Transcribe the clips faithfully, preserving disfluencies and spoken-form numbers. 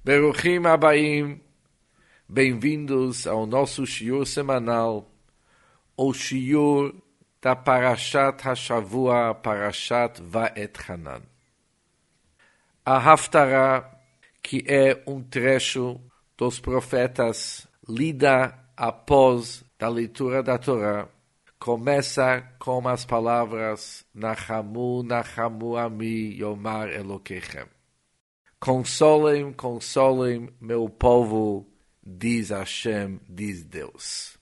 Beruchim Abaim, bem-vindos ao nosso shiur semanal, o shiur da Parashat Hashavua, Parashat Va'et-Hanan. A Haftarah, que é um trecho dos profetas lida após a leitura da Torá, começa com as palavras Nachamu, Nachamu Ami, Yomar Elokechem. Consolem, consolem meu povo, diz Hashem, diz Deus.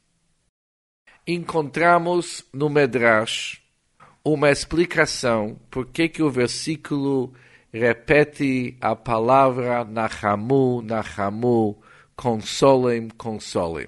Encontramos no Medrash uma explicação por que que o versículo repete a palavra Nachamu, Nachamu, consolem, consolem.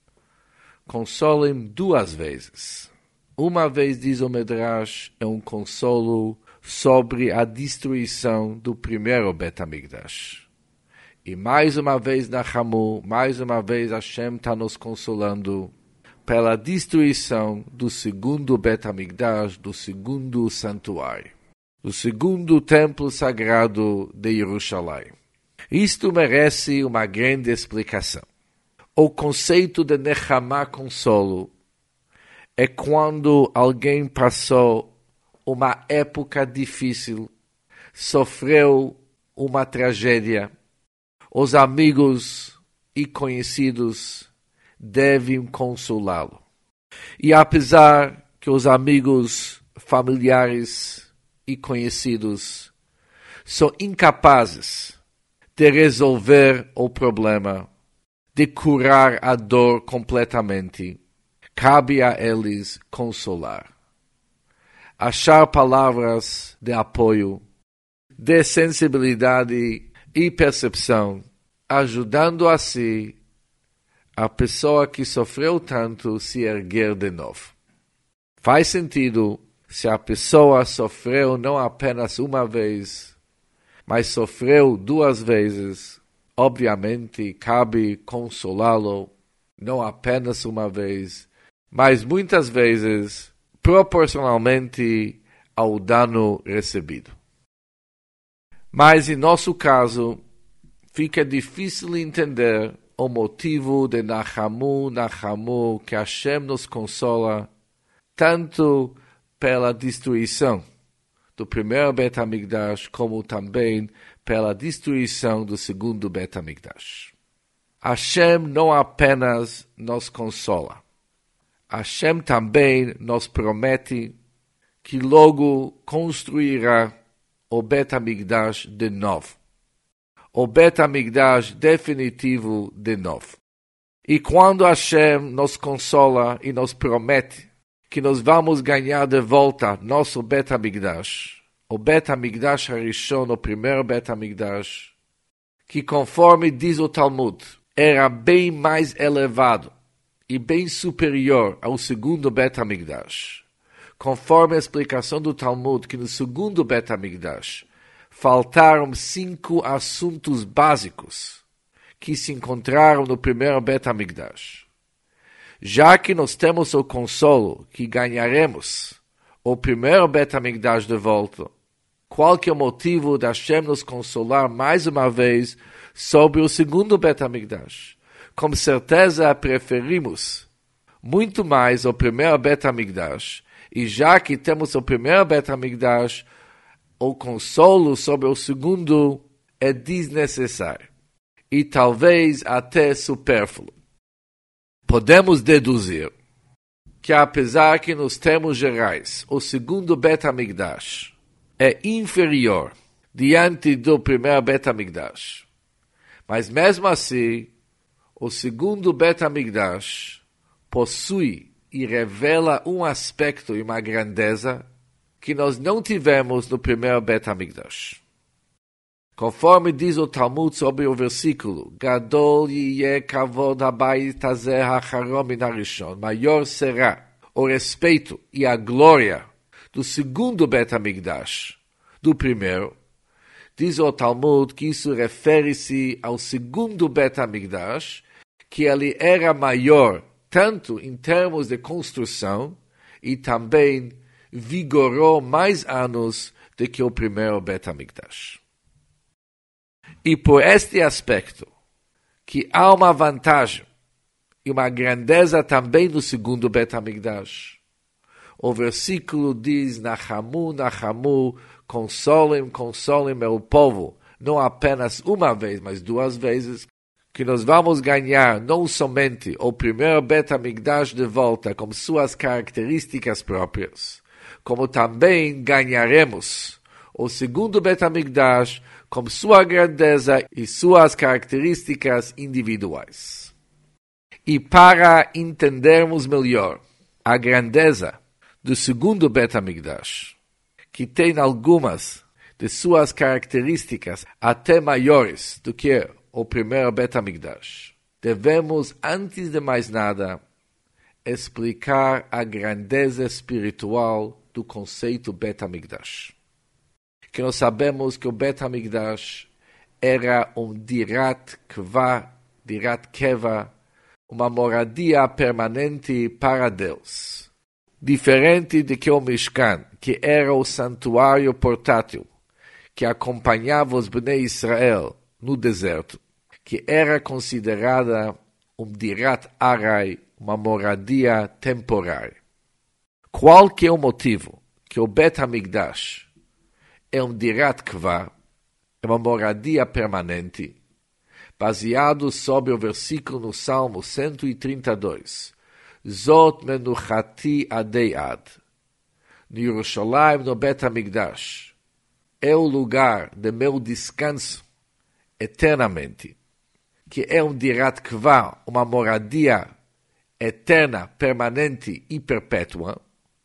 Consolem duas vezes. Uma vez, diz o Medrash, é um consolo sobre a destruição do primeiro Bet HaMikdash. E mais uma vez, Nachamu, mais uma vez Hashem está nos consolando pela destruição do segundo Bet HaMikdash, do segundo santuário, do segundo templo sagrado de Jerusalém. Isto merece uma grande explicação. O conceito de Nechama, consolo, é quando alguém passou uma época difícil, sofreu uma tragédia. Os amigos e conhecidos devem consolá-lo. E apesar que os amigos, familiares e conhecidos são incapazes de resolver o problema, de curar a dor completamente, cabe a eles consolar. Achar palavras de apoio, de sensibilidade e percepção, ajudando assim a pessoa que sofreu tanto se erguer de novo. Faz sentido se a pessoa sofreu não apenas uma vez, mas sofreu duas vezes. Obviamente, cabe consolá-lo não apenas uma vez, mas muitas vezes, proporcionalmente ao dano recebido. Mas, em nosso caso, fica difícil entender o motivo de Nachamu, Nachamu, que Hashem nos consola, tanto pela destruição do primeiro Bet HaMikdash, como também pela destruição do segundo Bet HaMikdash. Hashem não apenas nos consola, Hashem também nos promete que logo construirá o Bet HaMikdash de novo. O Bet HaMikdash definitivo de novo. E quando Hashem nos consola e nos promete que nós vamos ganhar de volta nosso Bet HaMikdash, o Bet HaMikdash Harishon, o primeiro Bet HaMikdash, que conforme diz o Talmud, era bem mais elevado e bem superior ao segundo Bet HaMikdash. Conforme a explicação do Talmud, que no segundo Bet HaMikdash faltaram cinco assuntos básicos que se encontraram no primeiro Bet HaMikdash. Já que nós temos o consolo que ganharemos o primeiro Bet HaMikdash de volta, qual que é o motivo de Hashem nos consolar mais uma vez sobre o segundo Bet HaMikdash? Com certeza preferimos muito mais o primeiro Bet HaMikdash, e já que temos o primeiro Bet HaMikdash, o consolo sobre o segundo é desnecessário e talvez até supérfluo. Podemos deduzir que, apesar que nos termos gerais o segundo Bet HaMikdash é inferior diante do primeiro Bet HaMikdash, mas mesmo assim, o segundo Bet HaMikdash possui e revela um aspecto e uma grandeza que nós não tivemos no primeiro Bet HaMikdash. Conforme diz o Talmud sobre o versículo, Gadol yeh kavod habayit hazeh hacharon min harishon, maior será o respeito e a glória do segundo Bet HaMikdash do primeiro. Diz o Talmud que isso refere-se ao segundo Bet HaMikdash, que ele era maior tanto em termos de construção e também vigorou mais anos do que o primeiro Bet HaMikdash. E por este aspecto, que há uma vantagem e uma grandeza também no segundo Bet HaMikdash. O versículo diz, Nachamu, Nachamu, consolem, consolem meu povo, não apenas uma vez, mas duas vezes, que nós vamos ganhar não somente o primeiro Bet HaMikdash de volta com suas características próprias, como também ganharemos o segundo Bet HaMikdash com sua grandeza e suas características individuais. E para entendermos melhor a grandeza do segundo Bet HaMikdash, que tem algumas de suas características até maiores do que o primeiro Bet HaMikdash, devemos, antes de mais nada, explicar a grandeza espiritual do conceito Bet HaMikdash. Que nós sabemos que o Bet HaMikdash era um Dirat Kva, Dirat Keva, uma moradia permanente para Deus. Diferente de que o Mishkan, que era o santuário portátil, que acompanhava os Bnei Israel no deserto, que era considerada um Dirat Arai, uma moradia temporária. Qual que é o motivo que o Bet HaMikdash é um Dirat Kva, é uma moradia permanente, baseado sobre o versículo no Salmo cento e trinta e dois. Zot menuchati adei ad. No Yerushalayim, no Bet HaMikdash, é o lugar de meu descanso eternamente, que é um Dirat Kva, uma moradia eterna, permanente e perpétua,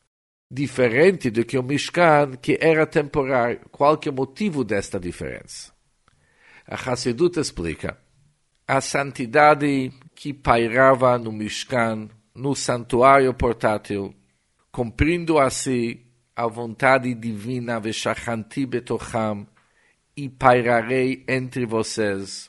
diferente do que o Mishkan, que era temporário. Qual que é o motivo desta diferença? A Hassidut explica a santidade que pairava no Mishkan, no santuário portátil, cumprindo assim a vontade divina, Veshachanti betocham, e pairarei entre vocês,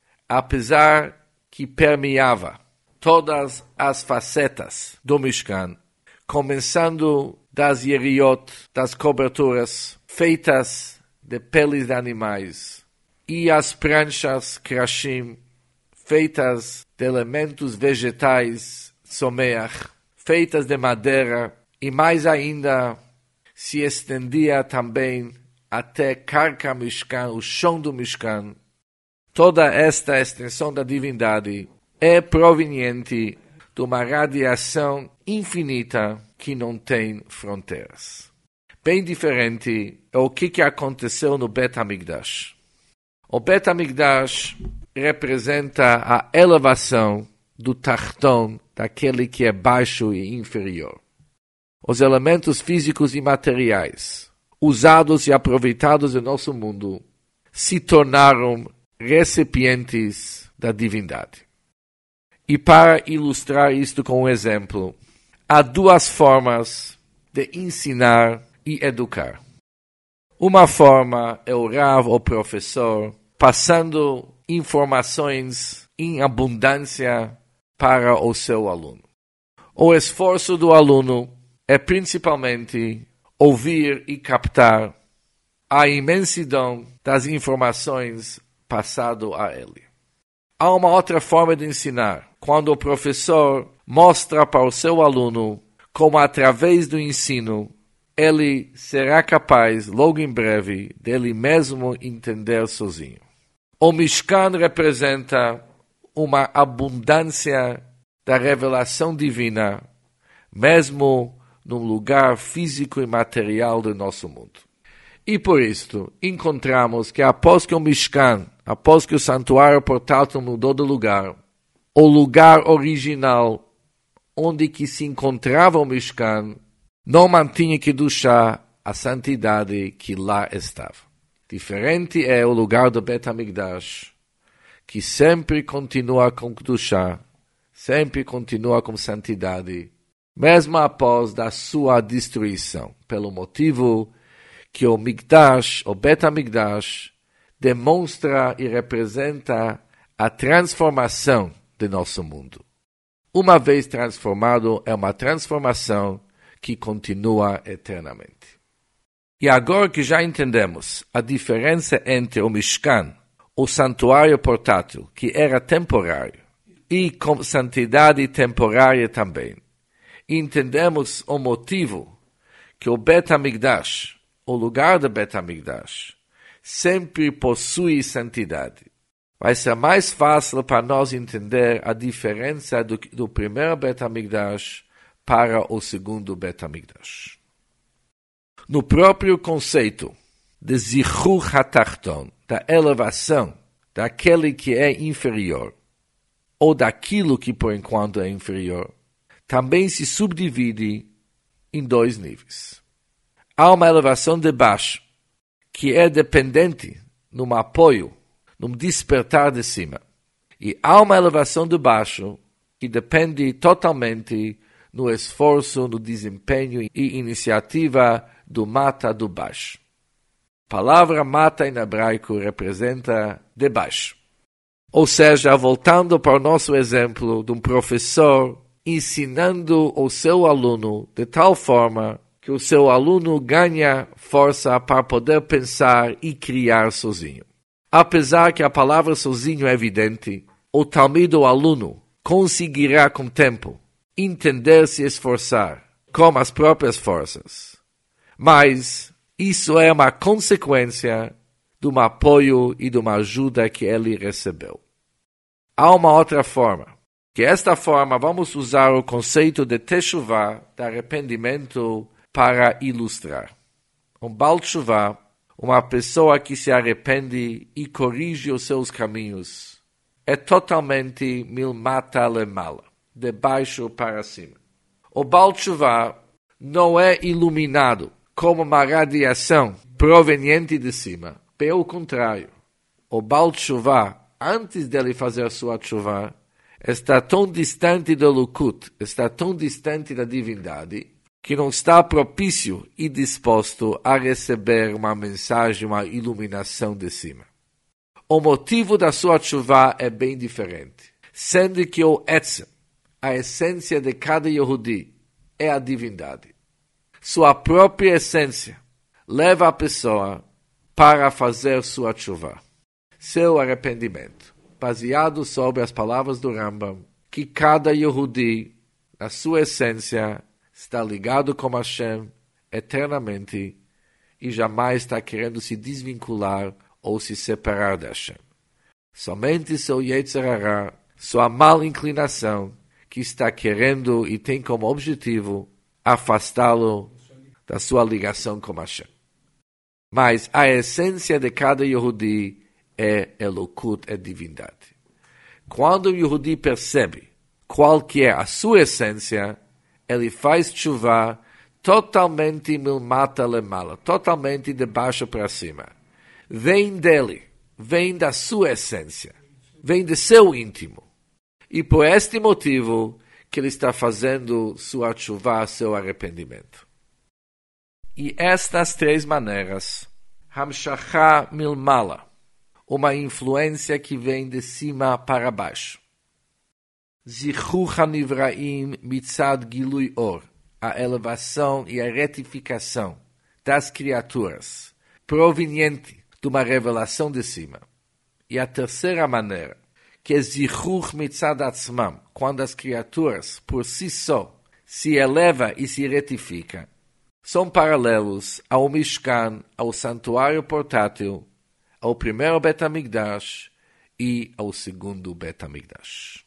apesar que permeava todas as facetas do Mishkan, começando das yeriot, das coberturas feitas de peles de animais, e as pranchas krashim, feitas de elementos vegetais, someach, feitas de madeira, e mais ainda se estendia também até Karka Mishkan, o chão do Mishkan. Toda esta extensão da divindade é proveniente de uma radiação infinita que não tem fronteiras. Bem diferente é o que, que aconteceu no Bet HaMikdash. O Bet HaMikdash representa a elevação do Tachton, daquele que é baixo e inferior. Os elementos físicos e materiais, usados e aproveitados em nosso mundo, se tornaram recipientes da divindade. E para ilustrar isto com um exemplo, há duas formas de ensinar e educar. Uma forma é o Rav, o professor, passando informações em abundância para o seu aluno. O esforço do aluno é principalmente ouvir e captar a imensidão das informações passado a ele. Há uma outra forma de ensinar, quando o professor mostra para o seu aluno como, através do ensino, ele será capaz, logo em breve, dele mesmo entender sozinho. O Mishkan representa uma abundância da revelação divina, mesmo num lugar físico e material do nosso mundo. E por isto, encontramos que após que o Mishkan, após que o santuário portátil mudou de lugar, o lugar original onde que se encontrava o Mishkan não mantinha Kedushá, a santidade que lá estava. Diferente é o lugar do Bet HaMikdash, que sempre continua com Kedushá, sempre continua com santidade, mesmo após da sua destruição, pelo motivo que o Mikdash, o Bet HaMikdash, demonstra e representa a transformação de nosso mundo. Uma vez transformado, é uma transformação que continua eternamente. E agora que já entendemos a diferença entre o Mishkan, o santuário portátil, que era temporário, e com santidade temporária também, entendemos o motivo que o Bet HaMikdash, o lugar do Bet HaMikdash, sempre possui santidade. Vai ser mais fácil para nós entender a diferença do, do primeiro Bet HaMikdash para o segundo Bet HaMikdash. No próprio conceito de Zichur HaTachton, da elevação daquele que é inferior, ou daquilo que por enquanto é inferior, também se subdivide em dois níveis. Há uma elevação de baixo, que é dependente num apoio, num despertar de cima. E há uma elevação de baixo, que depende totalmente no esforço, no desempenho e iniciativa do mata do baixo. A palavra mata em hebraico representa de baixo. Ou seja, voltando para o nosso exemplo de um professor ensinando o seu aluno de tal forma que o seu aluno ganha força para poder pensar e criar sozinho. Apesar que a palavra sozinho é evidente, o talmid, o aluno, conseguirá com o tempo entender se esforçar com as próprias forças. Mas isso é uma consequência de um apoio e de uma ajuda que ele recebeu. Há uma outra forma, que esta forma vamos usar o conceito de teshuvah, de arrependimento, para ilustrar. Um Baal Teshuvah, uma pessoa que se arrepende e corrige os seus caminhos, é totalmente milmata lemala, de baixo para cima. O Baal Teshuvah não é iluminado como uma radiação proveniente de cima. Pelo contrário, o Baal Teshuvah, antes dele fazer sua teshuvah, está tão distante do Lukut, está tão distante da divindade, que não está propício e disposto a receber uma mensagem, uma iluminação de cima. O motivo da sua teshuvah é bem diferente, sendo que o etzem, a essência de cada Yehudi, é a divindade. Sua própria essência leva a pessoa para fazer sua teshuvah, seu arrependimento, baseado sobre as palavras do Rambam, que cada Yehudi, na sua essência, está ligado com Hashem eternamente e jamais está querendo se desvincular ou se separar de Hashem. Somente seu Yetzer Hara, sua mal inclinação, que está querendo e tem como objetivo afastá-lo da sua ligação com Hashem. Mas a essência de cada Yehudi é Elokut, é divindade. Quando o Yehudi percebe qual que é a sua essência, ele faz teshuvah totalmente milmata lemala, totalmente de baixo para cima. Vem dele, vem da sua essência, vem de seu íntimo. E por este motivo que ele está fazendo sua teshuvah, seu arrependimento. E estas três maneiras, Hamshachá milmala, uma influência que vem de cima para baixo. Zichur HaNivraim mitzad Gilui Or, a elevação e a retificação das criaturas, proveniente de uma revelação de cima. E a terceira maneira, que é Zichur mitzad Atzmam, quando as criaturas, por si só, se eleva e se retifica, são paralelos ao Mishkan, ao santuário portátil, ao primeiro Bet HaMikdash e ao segundo Bet HaMikdash.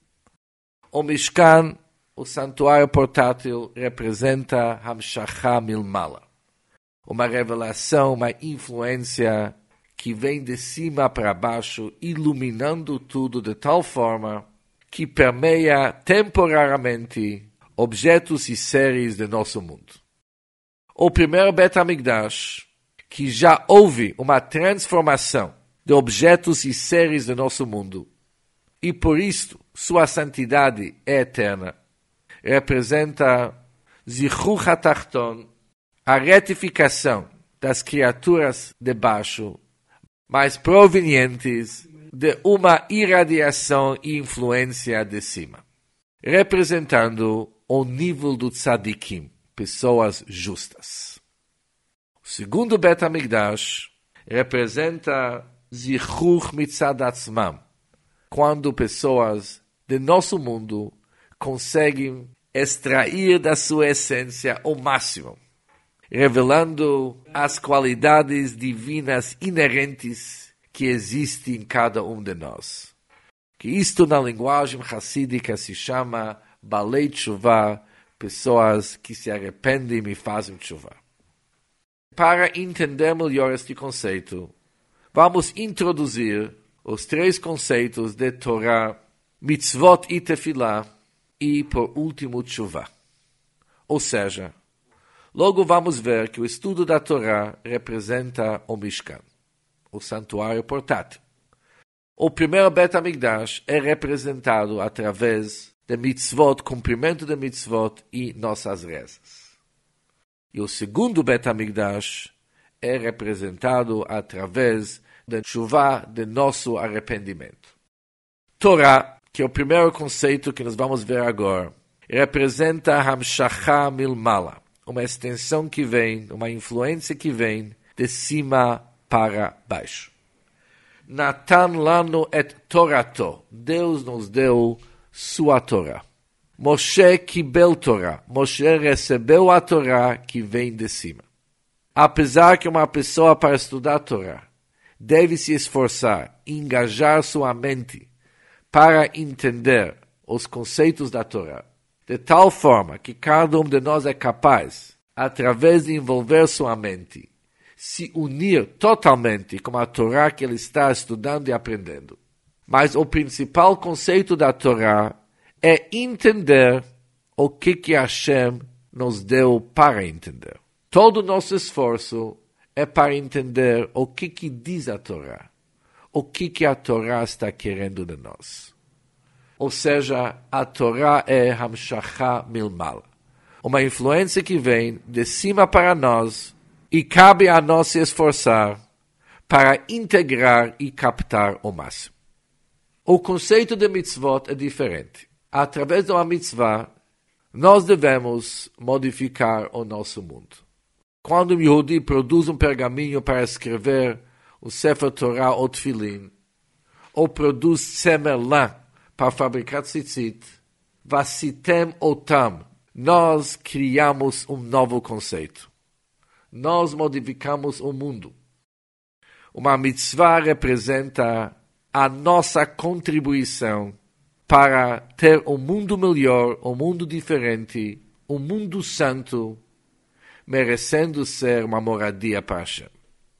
O Mishkan, o santuário portátil, representa Hamshachá milmala, uma revelação, uma influência que vem de cima para baixo, iluminando tudo de tal forma que permeia temporariamente objetos e seres de nosso mundo. O primeiro Bet HaMikdash, que já houve uma transformação de objetos e seres de nosso mundo, e por isto sua santidade é eterna, representa Zichur HaTachton, a retificação das criaturas de baixo, mas provenientes de uma irradiação e influência de cima, representando o nível do tzadikim, pessoas justas. O segundo Bet HaMikdash representa zichuch mitzad atzmam, quando pessoas de nosso mundo conseguem extrair da sua essência o máximo, revelando as qualidades divinas inerentes que existem em cada um de nós. Que isto na linguagem hassídica se chama Balei Teshuvah, pessoas que se arrependem e fazem Teshuvah. Para entender melhor este conceito, vamos introduzir os três conceitos de Torá, Mitzvot e Tefilá, e por último Teshuvah. Ou seja, logo vamos ver que o estudo da Torá representa o Mishkan, o santuário portátil. O primeiro Bet HaMikdash é representado através de mitzvot, cumprimento de mitzvot e nossas rezas. E o segundo Bet HaMikdash é representado através da Teshuvah, de nosso arrependimento. Torá, que é o primeiro conceito que nós vamos ver agora, representa Hamshachah Milmala, uma extensão que vem, uma influência que vem de cima para baixo. Natan lanu et Torato, Deus nos deu sua Torá. Moshe kibel Torá, Moshe recebeu a Torá que vem de cima. Apesar que uma pessoa para estudar a Torá deve se esforçar, engajar sua mente para entender os conceitos da Torá, de tal forma que cada um de nós é capaz, através de envolver sua mente, se unir totalmente com a Torá que ele está estudando e aprendendo. Mas o principal conceito da Torá é entender o que que Hashem nos deu para entender. Todo o nosso esforço é para entender o que que diz a Torá, o que que a Torá está querendo de nós. Ou seja, a Torá é Hamshachah Milmala, uma influência que vem de cima para nós e cabe a nós se esforçar para integrar e captar o máximo. O conceito de mitzvot é diferente. Através de uma mitzvah, nós devemos modificar o nosso mundo. Quando um Yehudi produz um pergaminho para escrever o Sefer Torah ou Tfilin, ou produz semer lã para fabricar tzitzit, vasitem otam, nós criamos um novo conceito. Nós modificamos o mundo. Uma mitzvah representa a nossa contribuição para ter um mundo melhor, um mundo diferente, um mundo santo, merecendo ser uma moradia para Hashem.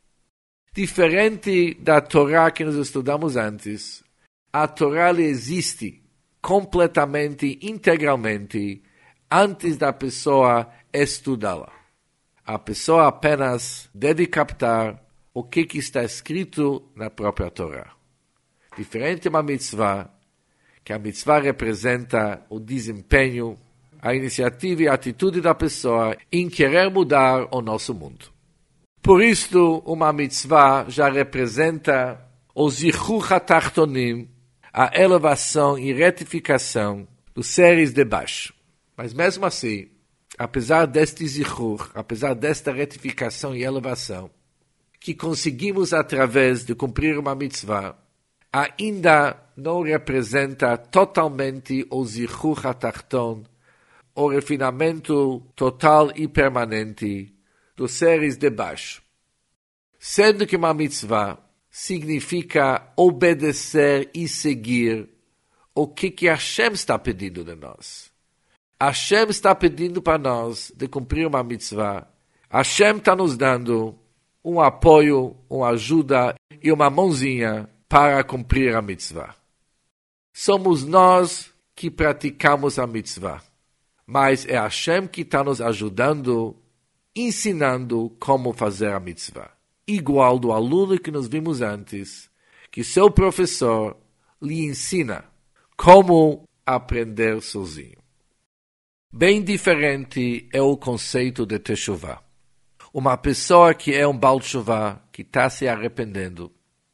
Diferente da Torá que nós estudamos antes, a Torá existe completamente, integralmente, antes da pessoa estudá-la. A pessoa apenas deve captar o que, que está escrito na própria Torá. Diferente de uma mitzvah, que a mitzvah representa o desempenho, a iniciativa e a atitude da pessoa em querer mudar o nosso mundo. Por isto, uma mitzvah já representa o zichuch hatachtonim, a elevação e retificação dos seres de baixo. Mas mesmo assim, apesar deste zichuch, apesar desta retificação e elevação, que conseguimos através de cumprir uma mitzvah, ainda não representa totalmente o zichuch hatachton, o refinamento total e permanente dos seres de baixo. Sendo que uma mitzvah significa obedecer e seguir o que, que Hashem está pedindo de nós. Hashem está pedindo para nós de cumprir uma mitzvah. Hashem está nos dando um apoio, uma ajuda e uma mãozinha para cumprir a mitzvah. Somos nós que praticamos a mitzvah, mas é Hashem que está nos ajudando, ensinando como fazer a mitzvah. Igual do aluno que nós vimos antes, que seu professor lhe ensina como aprender sozinho. Bem diferente é o conceito de Teshuvah. Uma pessoa que é um Baal Teshuvah, que está se arrependendo,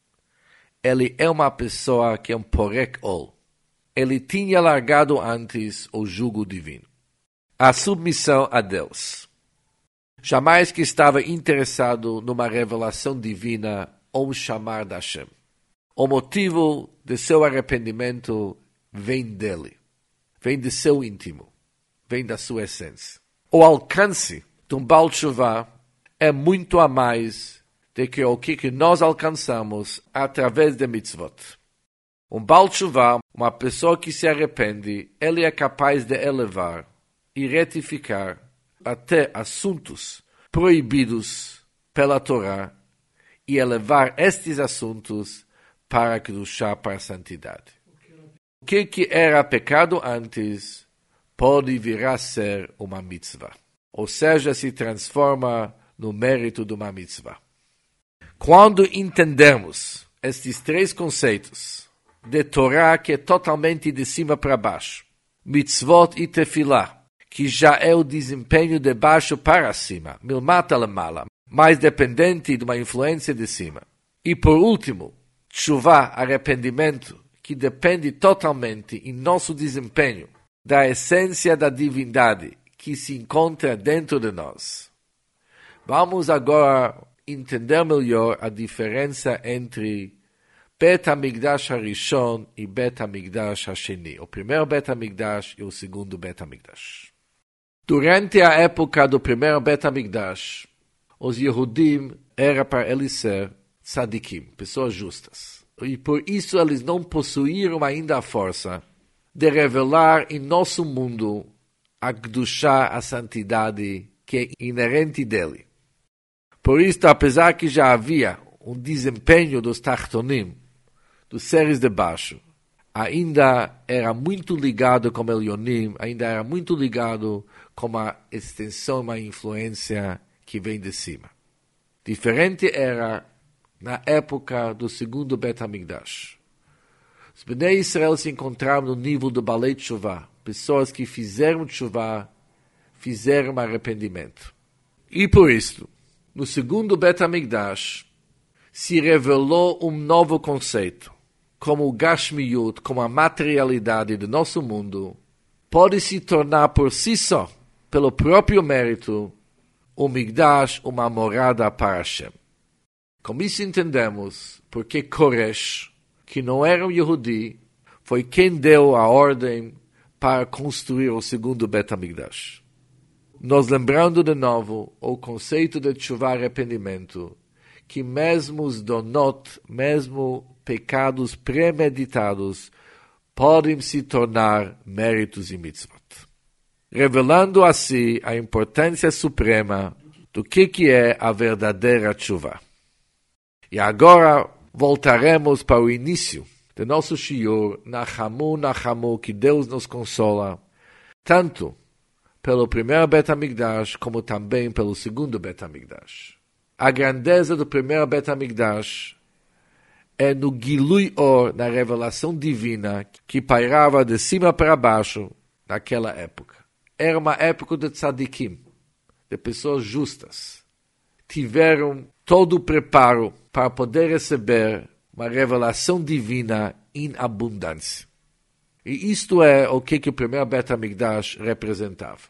ele é uma pessoa que é um Porek Ol. Ele tinha largado antes o jugo divino, a submissão a Deus. Jamais que estava interessado numa revelação divina ou um chamar da Hashem. O motivo de seu arrependimento vem dele, vem de seu íntimo, vem da sua essência. O alcance de um Baal Teshuvah é muito a mais do que o que nós alcançamos através de mitzvot. Um Baal Teshuvah, uma pessoa que se arrepende, ele é capaz de elevar e retificar até assuntos proibidos pela Torá e elevar estes assuntos para a Kedushá, para a santidade. O que, que era pecado antes pode vir a ser uma mitzvah, ou seja, se transforma no mérito de uma mitzvah. Quando entendemos estes três conceitos de Torá, que é totalmente de cima para baixo, mitzvot e tefilá, que já é o desempenho de baixo para cima, milmata lemala, mais dependente de uma influência de cima. E por último, teshuvá, arrependimento, que depende totalmente em nosso desempenho da essência da divindade que se encontra dentro de nós. Vamos agora entender melhor a diferença entre Bet HaMikdash HaRishon e Bet HaMikdash HaSheni, o primeiro Bet HaMikdash e o segundo Bet HaMikdash. Durante a época do primeiro Bet HaMikdash, os Yehudim eram para eles ser tzadikim, pessoas justas. E por isso eles não possuíram ainda a força de revelar em nosso mundo a Kedushá, a santidade que é inerente dele. Por isso, apesar que já havia um desempenho dos Tachtonim, dos seres de baixo, ainda era muito ligado com Elionim, ainda era muito ligado com a extensão, uma influência que vem de cima. Diferente era na época do segundo Bet HaMikdash. Os Bnei Israel se encontravam no nível do Balei Teshuvah, pessoas que fizeram Teshuvah, fizeram arrependimento. E por isso, no segundo Bet HaMikdash, se revelou um novo conceito, como o Gashmiyut, como a materialidade do nosso mundo, pode se tornar por si só, pelo próprio mérito, o Migdash, uma morada para Hashem. Com isso entendemos porque Koresh, que não era um Yehudi, foi quem deu a ordem para construir o segundo Bet HaMikdash. Nos lembrando de novo o conceito de Teshuvah, arrependimento, que mesmo os donot, mesmo pecados premeditados, podem se tornar méritos e mitzvot. Revelando assim a importância suprema do que, que é a verdadeira Teshuvah. E agora voltaremos para o início do nosso shiur, Nachamu, Nachamu, que Deus nos consola, tanto pelo primeiro Bet HaMikdash, como também pelo segundo Bet HaMikdash. A grandeza do primeiro Bet HaMikdash é no Gilui Or, na revelação divina, que pairava de cima para baixo naquela época. Era uma época de tzadikim, de pessoas justas. Tiveram todo o preparo para poder receber uma revelação divina em abundância. E isto é o que, que o primeiro Bet HaMikdash representava.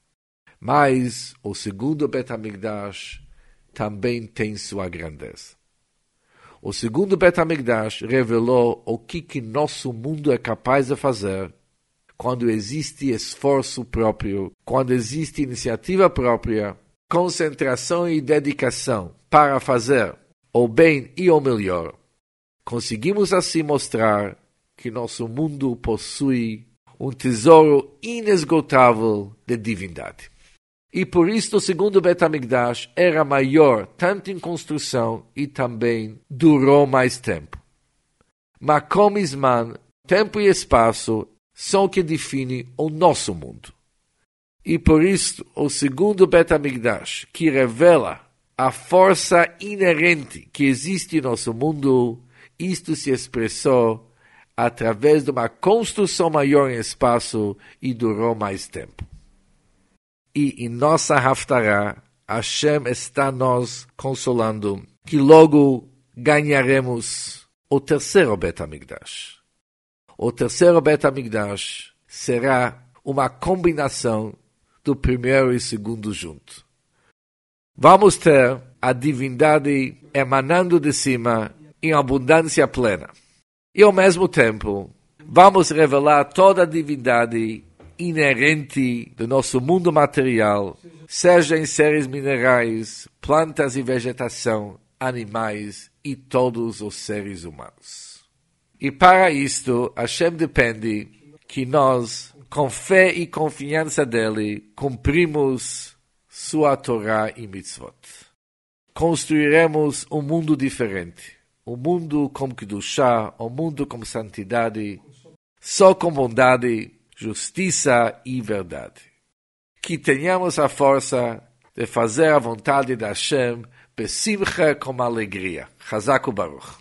Mas o segundo Bet HaMikdash também tem sua grandeza. O segundo Bet HaMikdash revelou o que, que nosso mundo é capaz de fazer quando existe esforço próprio, quando existe iniciativa própria, concentração e dedicação para fazer o bem e o melhor. Conseguimos assim mostrar que nosso mundo possui um tesouro inesgotável de divindade. E por isso o segundo Bet HaMikdash era maior, tanto em construção e também durou mais tempo. Makom e Zman, tempo e espaço, são o que definem o nosso mundo. E por isso o segundo Bet HaMikdash, que revela a força inerente que existe em nosso mundo, isto se expressou através de uma construção maior em espaço e durou mais tempo. E em nossa Haftarah, Hashem está nos consolando que logo ganharemos o terceiro Bet HaMikdash. O terceiro Bet HaMikdash será uma combinação do primeiro e segundo junto. Vamos ter a divindade emanando de cima em abundância plena. E ao mesmo tempo, vamos revelar toda a divindade inerente do nosso mundo material, seja em seres minerais, plantas e vegetação, animais e todos os seres humanos. E para isto, Hashem depende que nós, com fé e confiança dele, cumprimos sua Torá e Mitzvot. Construiremos um mundo diferente, um mundo com Kedushá, um mundo com santidade, só com bondade, justiça e verdade. Que tenhamos a força de fazer a vontade de Hashem, besimcha, com alegria. Chazak u'baruch.